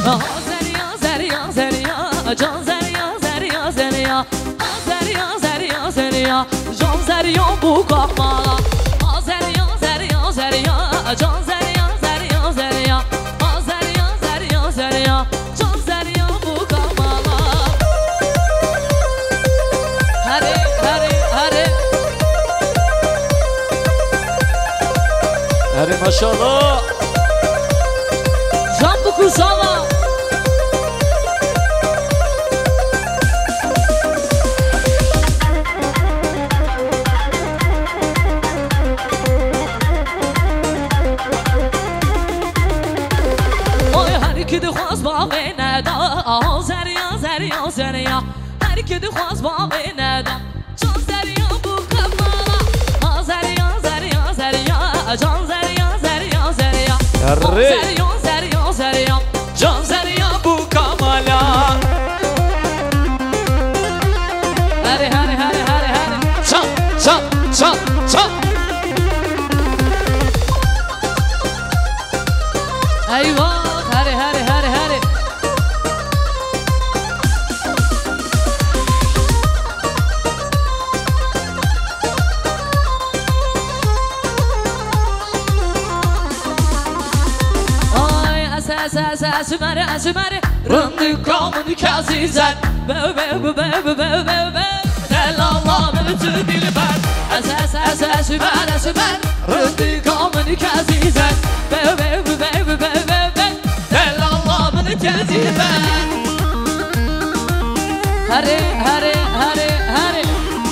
Zeriya zeriya zeriya can zeriya zeriya zeriya Zeriya zeriya zeriya can zeriya bu kalkmağa Zeriya zeriya zeriya can zeriya zeriya zeriya Zeriya zeriya zeriya can zeriya bu kalkmağa Hare hare hare Hare maşallah Can bu kursala کی خواست با ندا زریا زریا زریا هر کی خواست با ندا جان زریا بو کمالا زریا زریا زریا جان زریا زریا زریا زریا زریا زریا Can zeriya bu kamala هری هری هری هری هری Çan çan çan çan eyvah هری هری هری هری Sümer sümer rındık kamını kazizler Bev bev bev bev bev bev Delallah bütün dilber Sümer sümer rındık kamını kazizler Bev bev bev bev bev Delallah bütün dilber Hare hare hare hare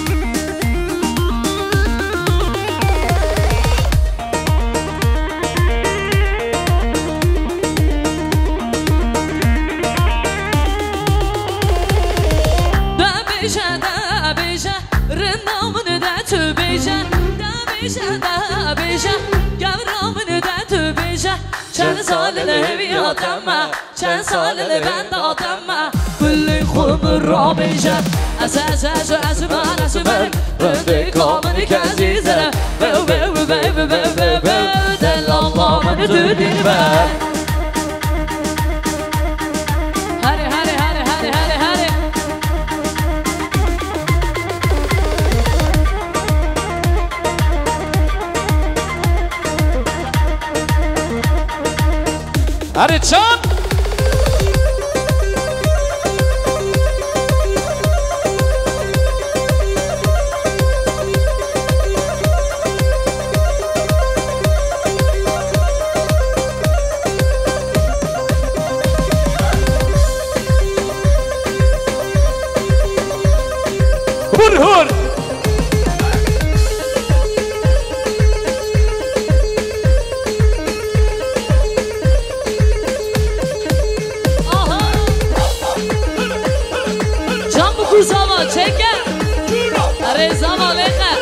چند سال یادمه چند سال من دادمه کل خون را بیشه از من رفیقامن که عزیزه دل الله من تو دل بر هره هره هره هره هره هره Hadi çan Hur hur Zaman çeker. Arı zaman leker.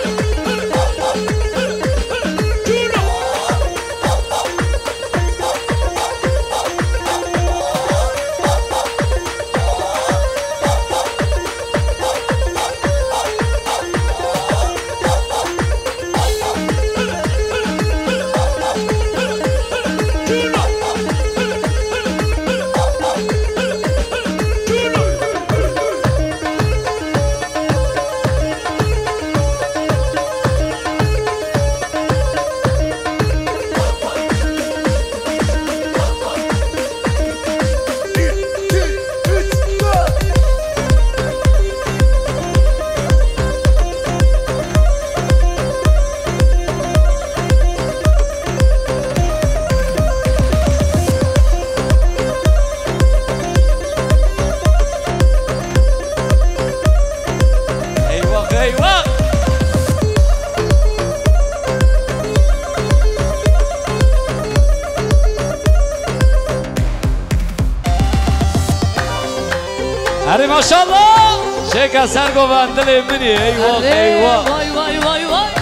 Hadi maşallah Çek eser govendili beni eyvah eyvah Vay vay vay vay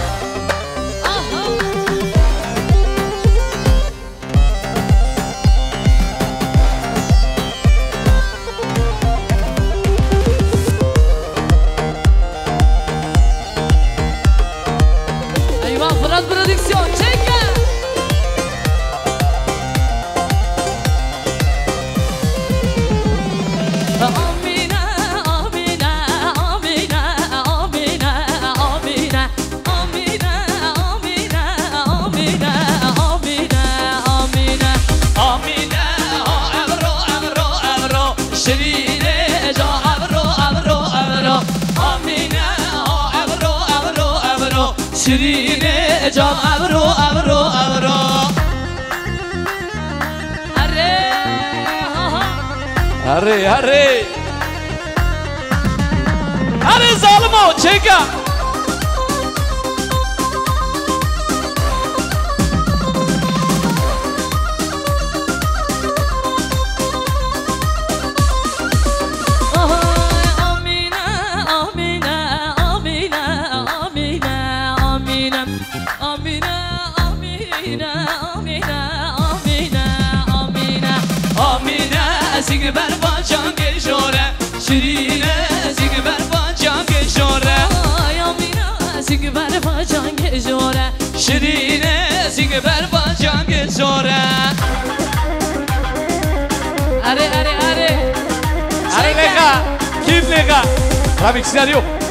Eyvah Fırat Prodüksiyon çek شیرینه جام ابرو ابرو ابرو هره هره هره ظالمو چکا زیگ بر باجان گشوره شیرینه زیگ بر باجان گشوره آمینا زیگ بر باجان گشوره شیرینه زیگ بر باجان گشوره اره اره اره اره لگا کیف لگا رابیکسیاریو